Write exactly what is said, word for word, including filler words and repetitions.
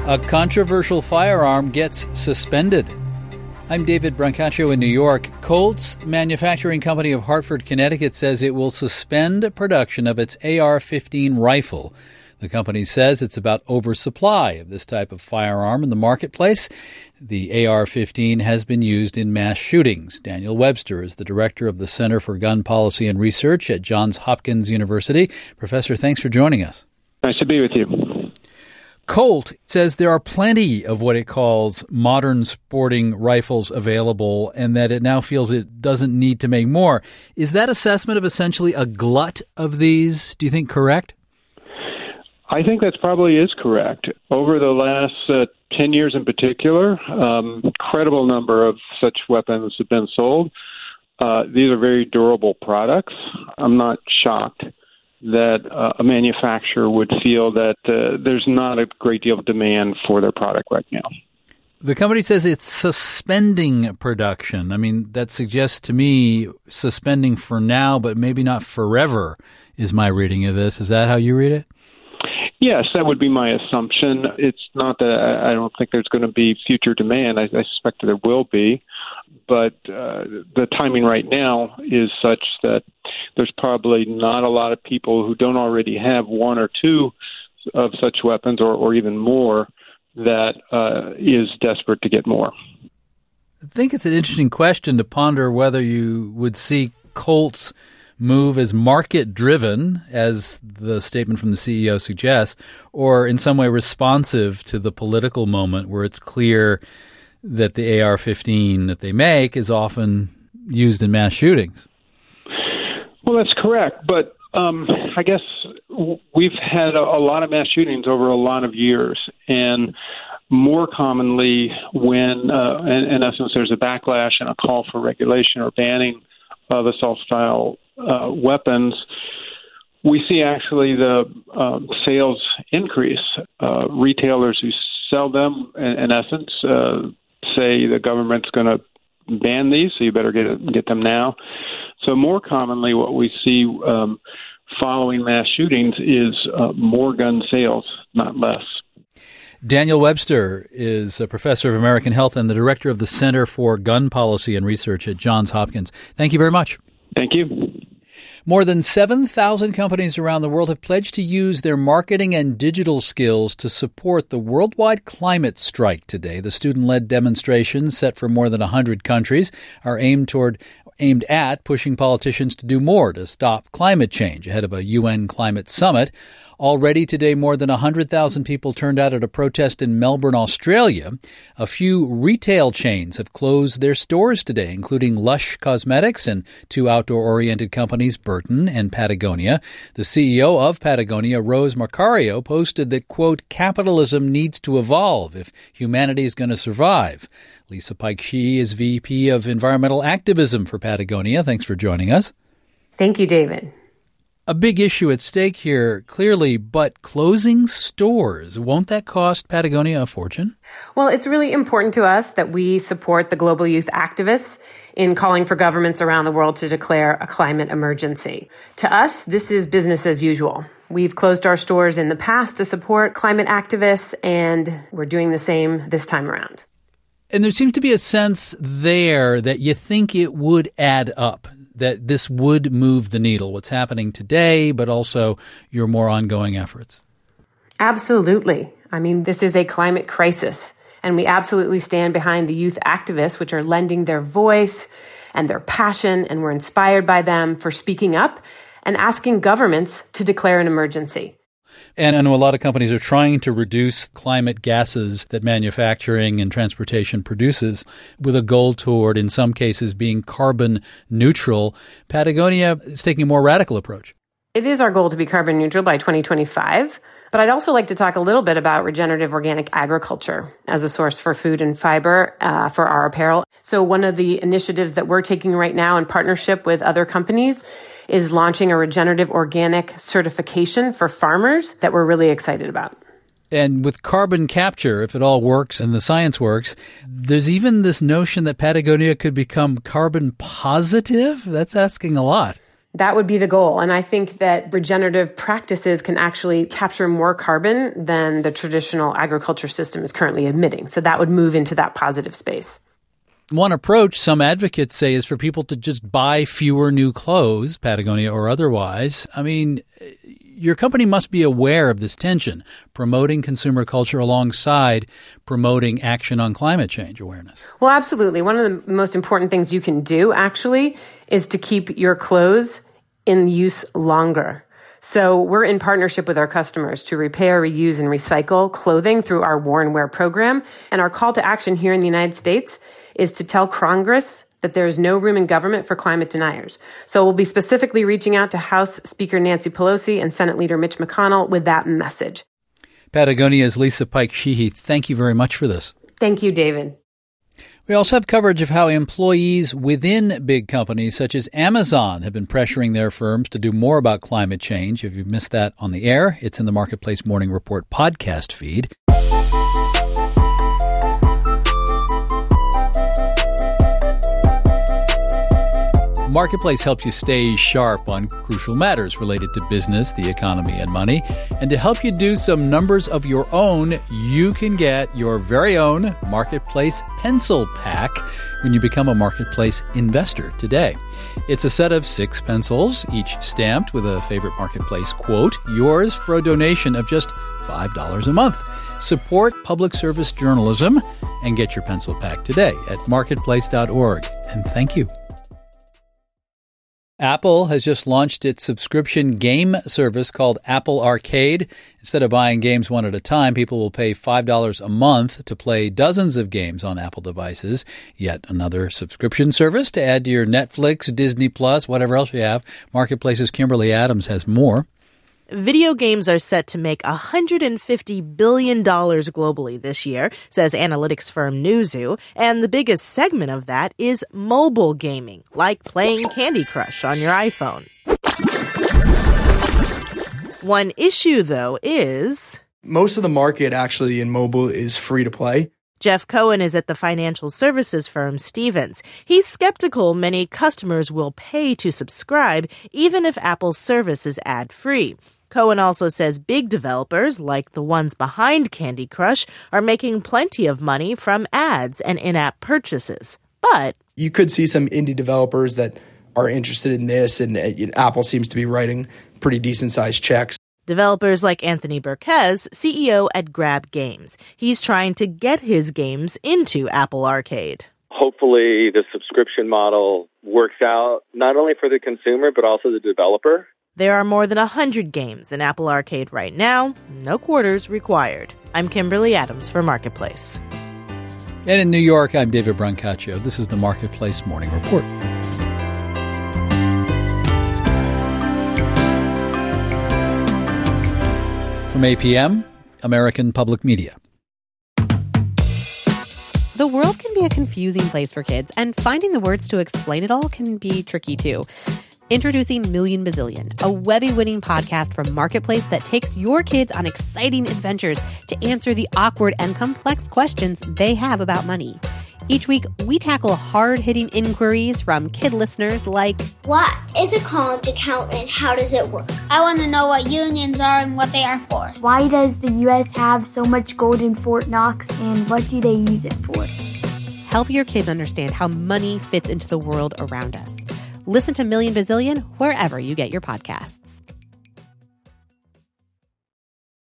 A controversial firearm gets suspended. I'm David Brancaccio in New York. Colt's manufacturing company of Hartford, Connecticut says it will suspend production of its A R fifteen rifle. The company says it's about oversupply of this type of firearm in the marketplace. The A R fifteen has been used in mass shootings. Daniel Webster is the director of the Center for Gun Policy and Research at Johns Hopkins University. Professor, thanks for joining us. Nice to be with you. Colt says there are plenty of what it calls modern sporting rifles available and that it now feels it doesn't need to make more. Is that assessment of essentially a glut of these, do you think, correct? I think that probably is correct. Over the last uh, ten years in particular, um, incredible number of such weapons have been sold. Uh, these are very durable products. I'm not shocked that uh, a manufacturer would feel that uh, there's not a great deal of demand for their product right now. The company says it's suspending production. I mean, that suggests to me suspending for now, but maybe not forever is my reading of this. Is that how you read it? Yes, that would be my assumption. It's not that I don't think there's going to be future demand. I, I suspect that there will be. But uh, the timing right now is such that there's probably not a lot of people who don't already have one or two of such weapons or, or even more that uh, is desperate to get more. I think it's an interesting question to ponder whether you would see Colt's move as market-driven, as the statement from the C E O suggests, or in some way responsive to the political moment where it's clear that the A R fifteen that they make is often used in mass shootings. Well, that's correct. But um, I guess we've had a, a lot of mass shootings over a lot of years. And more commonly when, uh, in, in essence, there's a backlash and a call for regulation or banning of assault-style uh, weapons, we see actually the um, sales increase. Uh, retailers who sell them, in, in essence, uh, say the government's going to ban these, so you better get get them now. So more commonly what we see um, following mass shootings is uh, more gun sales, not less. Daniel Webster is a professor of American health and the director of the Center for Gun Policy and Research at Johns Hopkins. Thank you very much. Thank you. More than seven thousand companies around the world have pledged to use their marketing and digital skills to support the worldwide climate strike today. The student-led demonstrations set for more than one hundred countries are aimed toward aimed at pushing politicians to do more to stop climate change ahead of a U N climate summit. Already today, more than one hundred thousand people turned out at a protest in Melbourne, Australia. A few retail chains have closed their stores today, including Lush Cosmetics and two outdoor-oriented companies, Burton and Patagonia. The C E O of Patagonia, Rose Marcario, posted that, quote, capitalism needs to evolve if humanity is going to survive. Lisa Pike-Shee is V P of Environmental Activism for Patagonia. Thanks for joining us. Thank you, David. A big issue at stake here, clearly, but closing stores, won't that cost Patagonia a fortune? Well, it's really important to us that we support the global youth activists in calling for governments around the world to declare a climate emergency. To us, this is business as usual. We've closed our stores in the past to support climate activists, and we're doing the same this time around. And there seems to be a sense there that you think it would add up, that this would move the needle, what's happening today, but also your more ongoing efforts. Absolutely. I mean, this is a climate crisis, and we absolutely stand behind the youth activists, which are lending their voice and their passion, and we're inspired by them for speaking up and asking governments to declare an emergency. And I know a lot of companies are trying to reduce climate gases that manufacturing and transportation produces with a goal toward, in some cases, being carbon neutral. Patagonia is taking a more radical approach. It is our goal to be carbon neutral by twenty twenty-five. But I'd also like to talk a little bit about regenerative organic agriculture as a source for food and fiber uh, for our apparel. So one of the initiatives that we're taking right now in partnership with other companies is launching a regenerative organic certification for farmers that we're really excited about. And with carbon capture, if it all works and the science works, there's even this notion that Patagonia could become carbon positive. That's asking a lot. That would be the goal. And I think that regenerative practices can actually capture more carbon than the traditional agriculture system is currently emitting. So that would move into that positive space. One approach some advocates say is for people to just buy fewer new clothes, Patagonia or otherwise. I mean, your company must be aware of this tension, promoting consumer culture alongside promoting action on climate change awareness. Well, absolutely. One of the most important things you can do, actually, is to keep your clothes in use longer. So we're in partnership with our customers to repair, reuse, and recycle clothing through our War and Wear program. And our call to action here in the United States is to tell Congress that there is no room in government for climate deniers. So we'll be specifically reaching out to House Speaker Nancy Pelosi and Senate Leader Mitch McConnell with that message. Patagonia's Lisa Pike Sheehy, thank you very much for this. Thank you, David. We also have coverage of how employees within big companies such as Amazon have been pressuring their firms to do more about climate change. If you've missed that on the air, it's in the Marketplace Morning Report podcast feed. Marketplace helps you stay sharp on crucial matters related to business, the economy, and money. And to help you do some numbers of your own, you can get your very own Marketplace Pencil Pack when you become a Marketplace investor today. It's a set of six pencils, each stamped with a favorite Marketplace quote, yours for a donation of just five dollars a month. Support public service journalism and get your pencil pack today at marketplace dot org. And thank you. Apple has just launched its subscription game service called Apple Arcade. Instead of buying games one at a time, people will pay five dollars a month to play dozens of games on Apple devices. Yet another subscription service to add to your Netflix, Disney Plus, whatever else you have. Marketplace's Kimberly Adams has more. Video games are set to make one hundred fifty billion dollars globally this year, says analytics firm Newzoo, and the biggest segment of that is mobile gaming, like playing Candy Crush on your iPhone. One issue, though, is... most of the market actually in mobile is free to play. Jeff Cohen is at the financial services firm Stephens. He's skeptical many customers will pay to subscribe, even if Apple's service is ad-free. Cohen also says big developers, like the ones behind Candy Crush, are making plenty of money from ads and in-app purchases. But you could see some indie developers that are interested in this, and uh, Apple seems to be writing pretty decent-sized checks. Developers like Anthony Burkes, C E O at Grab Games. He's trying to get his games into Apple Arcade. Hopefully the subscription model works out not only for the consumer, but also the developer. There are more than one hundred games in Apple Arcade right now. No quarters required. I'm Kimberly Adams for Marketplace. And in New York, I'm David Brancaccio. This is the Marketplace Morning Report. From A P M, American Public Media. The world can be a confusing place for kids, and finding the words to explain it all can be tricky too. Introducing Million Bazillion, a Webby-winning podcast from Marketplace that takes your kids on exciting adventures to answer the awkward and complex questions they have about money. Each week, we tackle hard-hitting inquiries from kid listeners like, what is a college account and how does it work? I want to know what unions are and what they are for. Why does the U S have so much gold in Fort Knox, and what do they use it for? Help your kids understand how money fits into the world around us. Listen to Million Bazillion wherever you get your podcasts.